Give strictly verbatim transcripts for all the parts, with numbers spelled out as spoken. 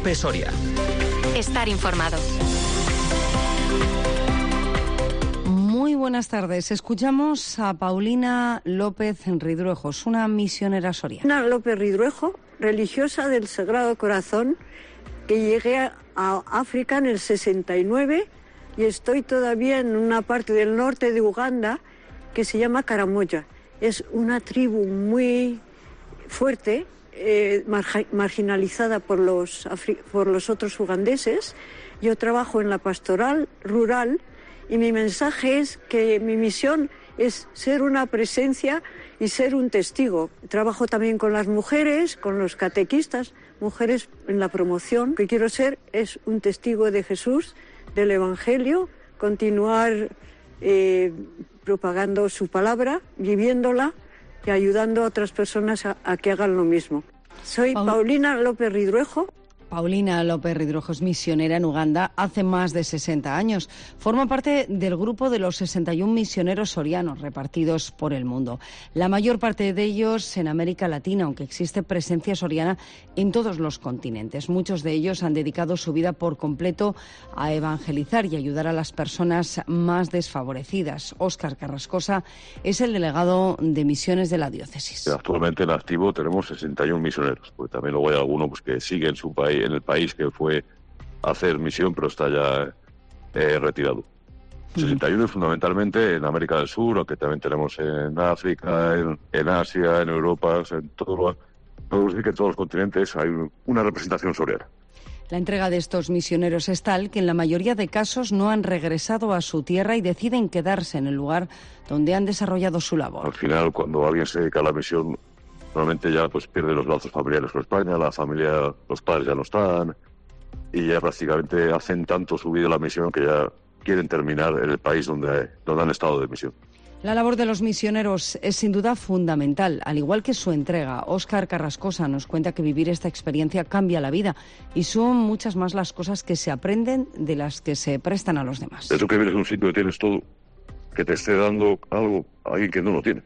López Soria. Estar informado. Muy buenas tardes. Escuchamos a Paulina López Ridruejo, es una misionera soriana. Paulina López Ridruejo, religiosa del Sagrado Corazón, que llegué a África en el sesenta y nueve y estoy todavía en una parte del norte de Uganda que se llama Karamoja. Es una tribu muy fuerte, eh, margi- marginalizada por los, afri- por los otros ugandeses. Yo trabajo en la pastoral rural y mi mensaje es que mi misión es ser una presencia y ser un testigo. Trabajo también con las mujeres, con los catequistas, mujeres en la promoción. Lo que quiero ser es un testigo de Jesús, del Evangelio, continuar eh, propagando su palabra, viviéndola y ayudando a otras personas a, a que hagan lo mismo. Soy Paul- Paulina López Ridruejo. Paulina López Ridruejo es misionera en Uganda hace más de sesenta años. Forma parte del grupo de los sesenta y un misioneros sorianos repartidos por el mundo. La mayor parte de ellos en América Latina, aunque existe presencia soriana en todos los continentes. Muchos de ellos han dedicado su vida por completo a evangelizar y ayudar a las personas más desfavorecidas. Óscar Carrascosa es el delegado de misiones de la diócesis. Actualmente en activo tenemos sesenta y un misioneros, porque también luego hay alguno pues, que sigue en su país, en el país que fue a hacer misión, pero está ya eh, retirado. sesenta y uno fundamentalmente en América del Sur, aunque también tenemos en África, en, en Asia, en Europa, en todo lo, podemos decir que en todos los continentes hay una representación soriana. La entrega de estos misioneros es tal que en la mayoría de casos no han regresado a su tierra y deciden quedarse en el lugar donde han desarrollado su labor. Al final, cuando alguien se dedica a la misión, normalmente ya pues pierde los lazos familiares con España, la familia, los padres ya no están, y ya prácticamente hacen tanto su vida en la misión que ya quieren terminar en el país donde, donde han estado de misión. La labor de los misioneros es sin duda fundamental, al igual que su entrega. Óscar Carrascosa nos cuenta que vivir esta experiencia cambia la vida y son muchas más las cosas que se aprenden de las que se prestan a los demás. Eso que vienes a un sitio que tienes todo, que te esté dando algo a alguien que no lo tiene.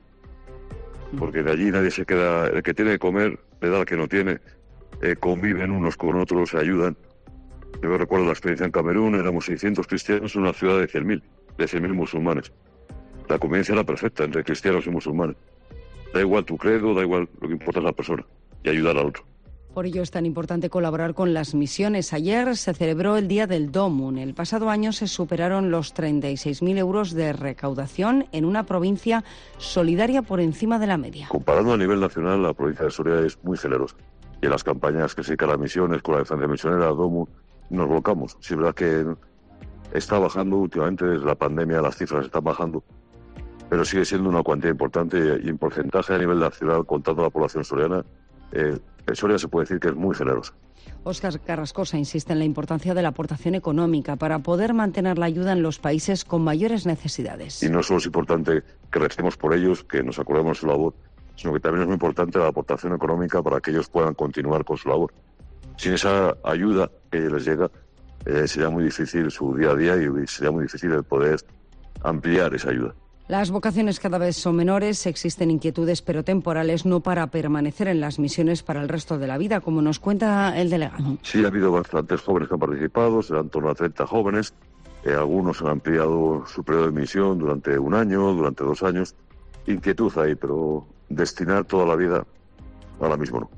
Porque de allí nadie se queda, el que tiene que comer le da al que no tiene, eh, conviven unos con otros, se ayudan. Yo me recuerdo la experiencia en Camerún, éramos seiscientos cristianos en una ciudad de cien mil, de cien mil musulmanes. La convivencia era perfecta entre cristianos y musulmanes. Da igual tu credo, da igual, lo que importa es la persona y ayudar al otro. Por ello es tan importante colaborar con las misiones. Ayer se celebró el Día del Dómun. El pasado año se superaron los treinta y seis mil euros de recaudación en una provincia solidaria por encima de la media. Comparando a nivel nacional, la provincia de Soria es muy generosa. Y en las campañas que se dedican a las misiones, con la defensa misionera, Dómun, nos volcamos. Sí, es verdad que está bajando últimamente, desde la pandemia las cifras están bajando, pero sigue siendo una cuantía importante y en porcentaje a nivel nacional, contando la población soriana, eh, Soria se puede decir que es muy generosa. Óscar Carrascosa insiste en la importancia de la aportación económica para poder mantener la ayuda en los países con mayores necesidades. Y no solo es importante que recemos por ellos, que nos acordemos de su labor, sino que también es muy importante la aportación económica para que ellos puedan continuar con su labor. Sin esa ayuda que les llega, eh, sería muy difícil su día a día y sería muy difícil el poder ampliar esa ayuda. Las vocaciones cada vez son menores, existen inquietudes pero temporales, no para permanecer en las misiones para el resto de la vida, como nos cuenta el delegado. Sí, ha habido bastantes jóvenes que han participado, serán en torno a treinta jóvenes. Eh, algunos han ampliado su periodo de misión durante un año, durante dos años. Inquietud ahí, pero destinar toda la vida ahora mismo no.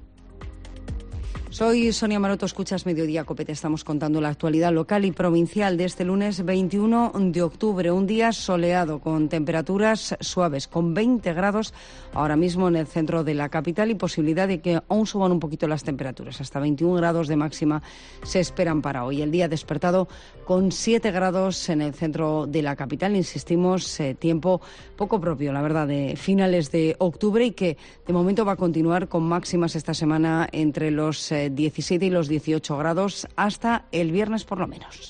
Soy Sonia Maroto, escuchas Mediodía Cope, te estamos contando la actualidad local y provincial de este lunes veintiuno de octubre, un día soleado con temperaturas suaves, con veinte grados ahora mismo en el centro de la capital y posibilidad de que aún suban un poquito las temperaturas, hasta veintiún grados de máxima se esperan para hoy. El día despertado con siete grados en el centro de la capital, insistimos, eh, tiempo poco propio, la verdad, de finales de octubre y que de momento va a continuar con máximas esta semana entre los eh, diecisiete y los dieciocho grados hasta el viernes por lo menos.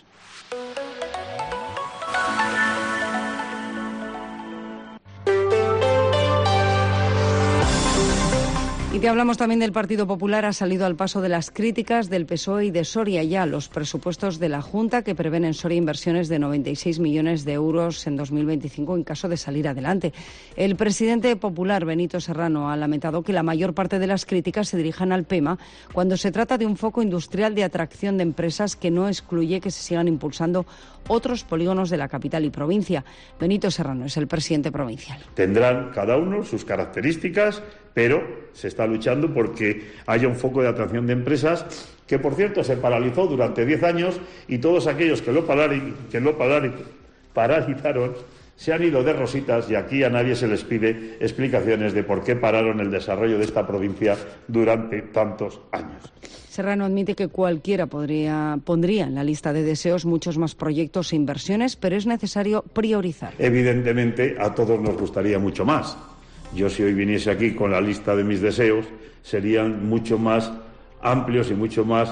Y te hablamos también del Partido Popular. Ha salido al paso de las críticas del P S O E y de Soria ya los presupuestos de la Junta, que prevén en Soria inversiones de noventa y seis millones de euros en dos mil veinticinco en caso de salir adelante. El presidente popular, Benito Serrano, ha lamentado que la mayor parte de las críticas se dirijan al P E M A cuando se trata de un foco industrial de atracción de empresas que no excluye que se sigan impulsando otros polígonos de la capital y provincia. Benito Serrano es el presidente provincial. Tendrán cada uno sus características, pero se está luchando porque haya un foco de atracción de empresas que, por cierto, se paralizó durante diez años y todos aquellos que lo, parali- que lo parali- paralizaron se han ido de rositas y aquí a nadie se les pide explicaciones de por qué pararon el desarrollo de esta provincia durante tantos años. Serrano admite que cualquiera podría, pondría en la lista de deseos muchos más proyectos e inversiones, pero es necesario priorizar. Evidentemente, a todos nos gustaría mucho más. Yo, si hoy viniese aquí con la lista de mis deseos, serían mucho más amplios y mucho más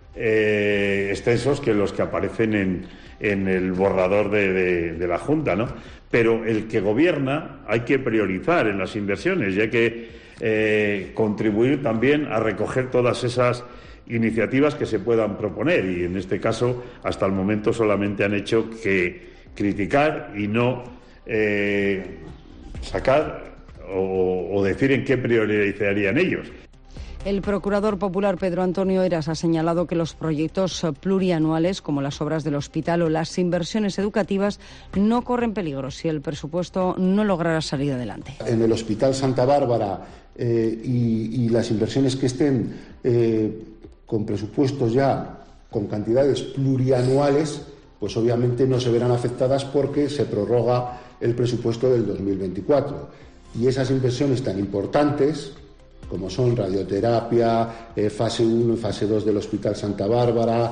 eh, extensos que los que aparecen en, en el borrador de, de, de la Junta, ¿no? Pero el que gobierna hay que priorizar en las inversiones y hay que eh, contribuir también a recoger todas esas iniciativas que se puedan proponer y, en este caso, hasta el momento solamente han hecho que criticar y no eh, sacar o, o decir en qué priorizarían ellos. El procurador popular Pedro Antonio Eras ha señalado que los proyectos plurianuales, como las obras del hospital o las inversiones educativas, no corren peligro si el presupuesto no lograra salir adelante. En el Hospital Santa Bárbara eh, y, y las inversiones que estén eh, con presupuestos ya con cantidades plurianuales, pues obviamente no se verán afectadas porque se prorroga el presupuesto del dos mil veinticuatro. Y esas inversiones tan importantes, como son radioterapia, eh, fase uno y fase dos del Hospital Santa Bárbara,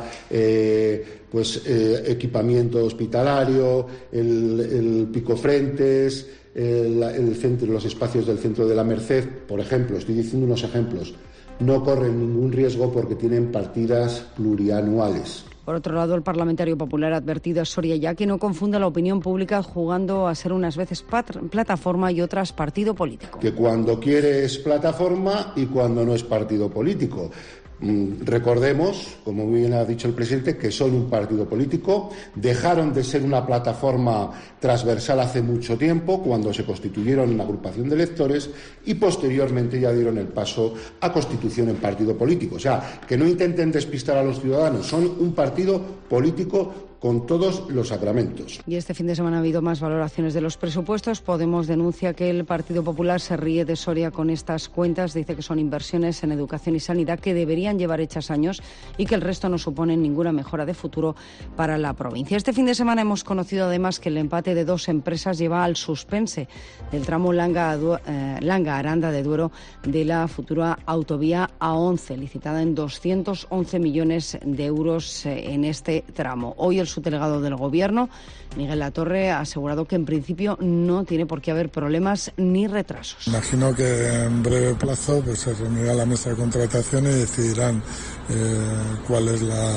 eh, pues eh, equipamiento hospitalario, el, el picofrentes, el, el centro, los espacios del Centro de la Merced, por ejemplo, estoy diciendo unos ejemplos, no corren ningún riesgo porque tienen partidas plurianuales. Por otro lado, el parlamentario popular ha advertido a Soria ya que no confunda la opinión pública jugando a ser unas veces pat- plataforma y otras partido político. Que cuando quiere es plataforma y cuando no es partido político. Mm, recordemos, como muy bien ha dicho el presidente, que son un partido político, dejaron de ser una plataforma transversal hace mucho tiempo, cuando se constituyeron en agrupación de electores, y posteriormente ya dieron el paso a constitución en partido político. O sea, que no intenten despistar a los ciudadanos, son un partido político con todos los sacramentos. Y este fin de semana ha habido más valoraciones de los presupuestos. Podemos denuncia que el Partido Popular se ríe de Soria con estas cuentas. Dice que son inversiones en educación y sanidad que deberían llevar hechas años y que el resto no suponen ninguna mejora de futuro para la provincia. Este fin de semana hemos conocido además que el empate de dos empresas lleva al suspense del tramo Langa, eh, Langa Aranda de Duero de la futura autovía A once, licitada en doscientos once millones de euros eh, en este tramo. Hoy el subdelegado del Gobierno, Miguel Latorre, ha asegurado que en principio no tiene por qué haber problemas ni retrasos. Imagino que en breve plazo pues, se reunirá la mesa de contratación y decidirán eh, cuál es la,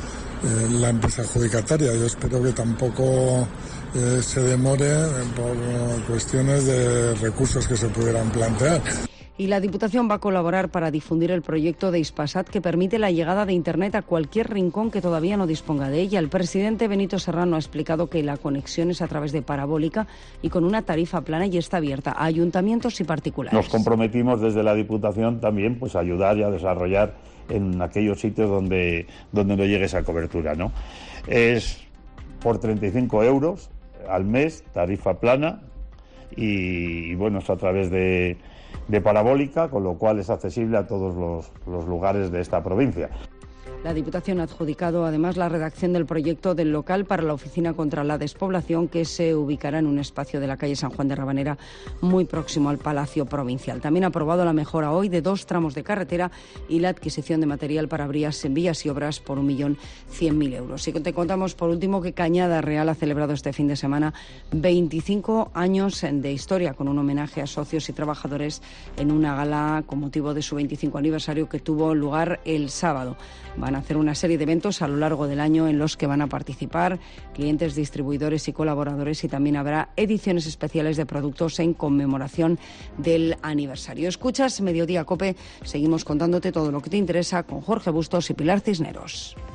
eh, la empresa adjudicataria. Yo espero que tampoco eh, se demore por cuestiones de recursos que se pudieran plantear. Y la Diputación va a colaborar para difundir el proyecto de Hispasat que permite la llegada de Internet a cualquier rincón que todavía no disponga de ella. El presidente Benito Serrano ha explicado que la conexión es a través de parabólica y con una tarifa plana y está abierta a ayuntamientos y particulares. Nos comprometimos desde la Diputación también pues, a ayudar y a desarrollar en aquellos sitios donde, donde no llegue esa cobertura, ¿no? Es por treinta y cinco euros al mes, tarifa plana, y, y bueno, es a través de... de parabólica, con lo cual es accesible a todos los, los lugares de esta provincia. La Diputación ha adjudicado además la redacción del proyecto del local para la Oficina contra la Despoblación, que se ubicará en un espacio de la calle San Juan de Rabanera muy próximo al Palacio Provincial. También ha aprobado la mejora hoy de dos tramos de carretera y la adquisición de material para vías, vías y obras por un millón cien mil euros. Y te contamos por último que Cañada Real ha celebrado este fin de semana veinticinco años de historia con un homenaje a socios y trabajadores en una gala con motivo de su veinticinco aniversario que tuvo lugar el sábado. Van van a hacer una serie de eventos a lo largo del año en los que van a participar clientes, distribuidores y colaboradores, y también habrá ediciones especiales de productos en conmemoración del aniversario. Escuchas Mediodía COPE, seguimos contándote todo lo que te interesa con Jorge Bustos y Pilar Cisneros.